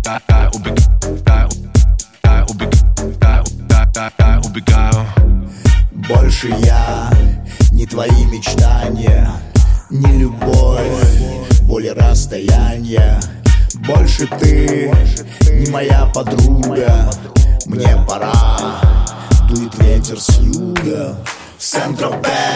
убегаю. Больше я не твои мечтания, не любовь, боль и расстояние. Больше ты не моя подруга. Мне пора, дует ветер с юга в Сент-Тропе.